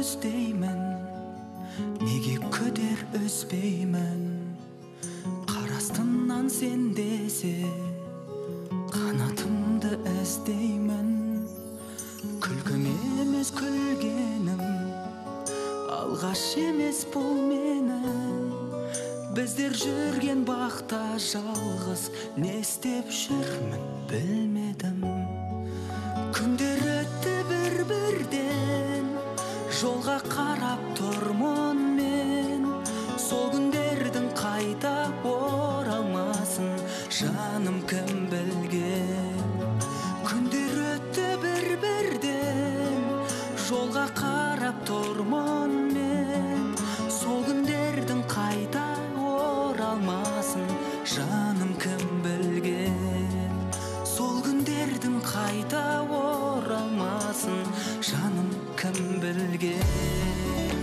көздеймін, неге көтер үзбеймін. Қарастымнан сен десе, қанатымды іздеймін. Күлкім емес күлгенім, алғаш емес бұл менің. Біздер жүрген бақта жалғыз, не істеп жүрмін білмедім. Күндер өтті бір-бірден, жолға қарап тұрмын мен. Сол күндердің қайта оралмасын жаным кім білген. Күндер өтті бір-бірден, жолға қарап тұрмын мен. Сол күндердің қайта оралмасын жаным кім білген. Сол күндердің қайта оралмасын жаным кім білген.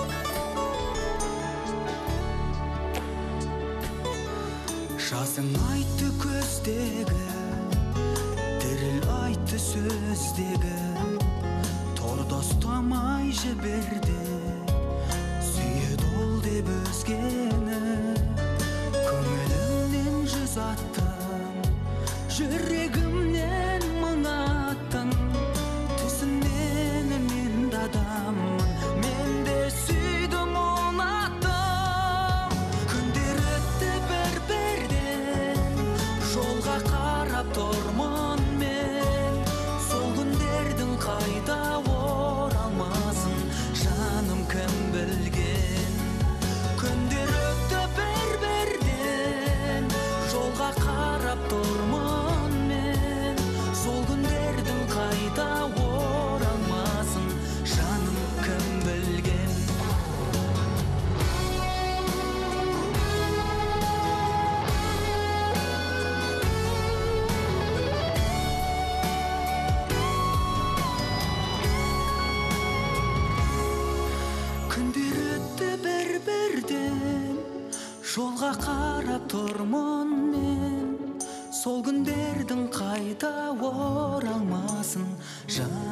Жазың айтты көздегі, діріл айтты сөздегі. Торда ұстамай жіберді, сүйеді ол деп өзгені. Көңілімнен жүз аттым, жүрегімнен мың аттым. Түсінмені мен де адаммын, мен де сүйдім ұнаттым. Күндер өтті бір-бірден, жолға қарап тұрмын мен. Сол күндердің қайта оралмасын жаным кім білген. Күндер өтті бір-бірден, жолға қарап тұрмын мен. Сол күндердің қайта оралмасын жаным кім білген. Күндер өтті бір-бірден, жолға қарап тұрмын мен. Сол күндердің қайта оралмасын